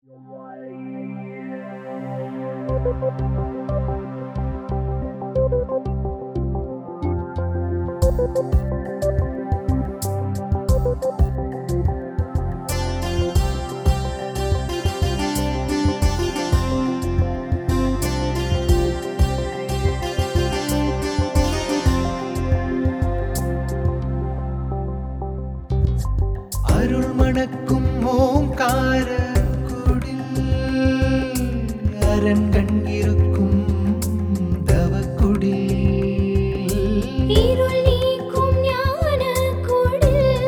அருள் மணக்கும் ஓங்கார குடில் அரண்கண் இருக்கும் தவக்குடில் இருள் நீக்கும் ஞான குடில்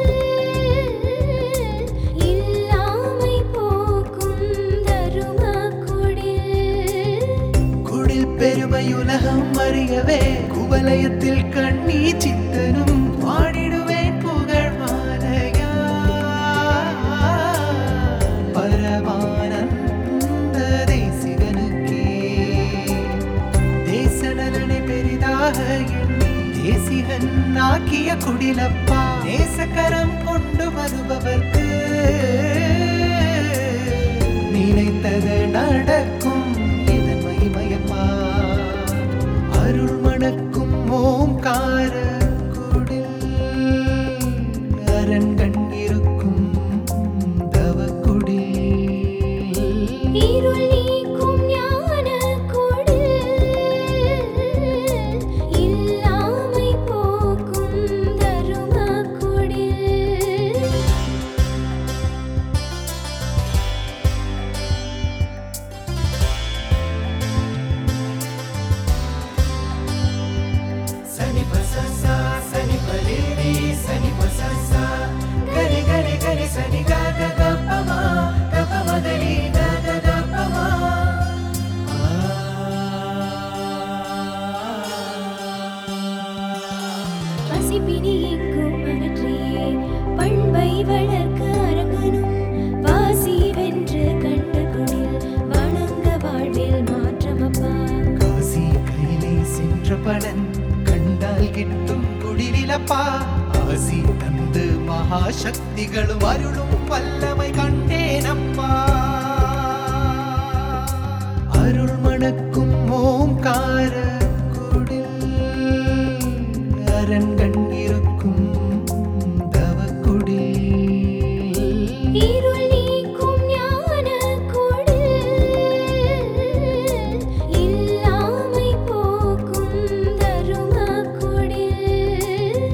இல்லாமை போக்கும் தரும குடில் குடில் பெருமையுலகம் அறியவே குவலயத்தில் கண்ணீ சித்தனும் பாடிடுவேன் புகழ் மாலையா பரமானந்த தேசிகனுக்கே தேச நலனை பெரிதாக எண்ணி தேசிகன் ஆக்கிய குடிலப்பா நேசக்கரம் கொண்டு வருபவர்க்கு நினைத்தது நடக்கும் இதன் மகிமையப்பா அருள் மணக்கும் ஓங்கார குடில் அரண்கண் இருக்கும் தவக்குடில் இருள் நீக்கும் ஞான குடில் இல்லாமை போக்கும் தரும குடில் சனி பசசா சனி பரிரி சனி பசசா கரி கரி கரி சனி கக கப்பமா கப்பமதலி கக கப்பமா பசிப்பினி எங்கும் அகற்றியே பண்பை வளர்க்க அரங்கனும் வாசி வென்று கண்ட குடில் வணங்க வாழ்வில் மாற்றமப்பா காசி கையிலே சென்ற பலன் கண்டால் கிட்டும் குடிலிலப்பா ஆசி தந்து மகாசக்திகளும் அருளும் வல்லமை கண்டேனப்பா அருள் மணக்கும் ஓங்கார குடில் அரண்கண் இருக்கும் தவக்குடில் இருள் நீக்கும் ஞான குடில் இல்லாமை போக்கும் தரும குடில்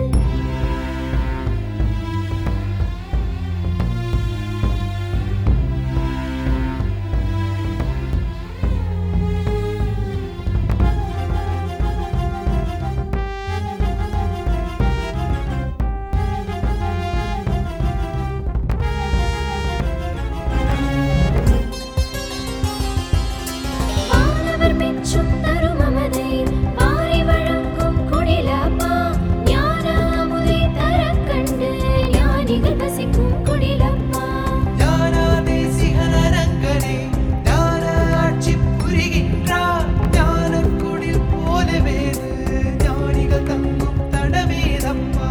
வானவர் மெச்சும் தருமமதை வாரி வழங்கும் குடிலப்பா ஞான அமுதை தரக் கண்டு ஞானிகள் வசிக்கும் குடிலப்பா ஞானா தேசிகன் அரங்கனே ஞான ஆட்சி புரிகின்றார் ஞானக் குடில் போலவே ஞானிகள் தங்கும் தடமேதப்பா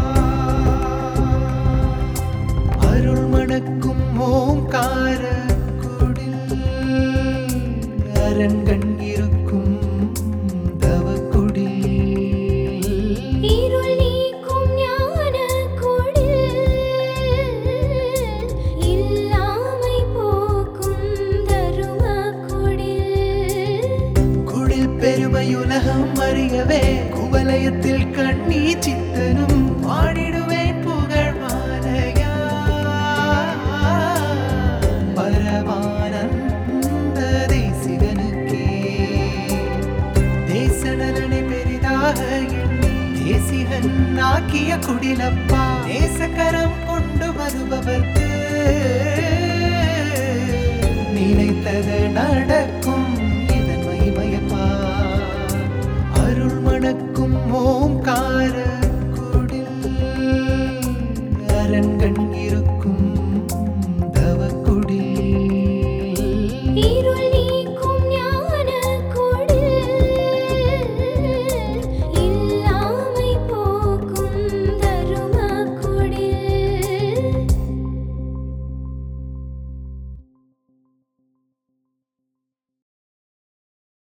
அருள் மணக்கும் ஓங்கார குடில் அரண்கண் இருக்கும் தவக்குடில் இருள் நீக்கும் ஞான குடில் இல்லாமை போக்கும் தரும குடில் குடில் பெருமையுலகம் அறியவே குவலயத்தில் கண்ணீ சித்தனும் பாடிடுவேன் புகழ் மாலையா பரமானந்த தேசிகனுக்கே தேச நலனை பெரிதாக எண்ணி தேசிகன் ஆக்கிய குடிலப்பா நேசக்கரம் கொண்டு வருபவர்க்கு நினைத்தது நட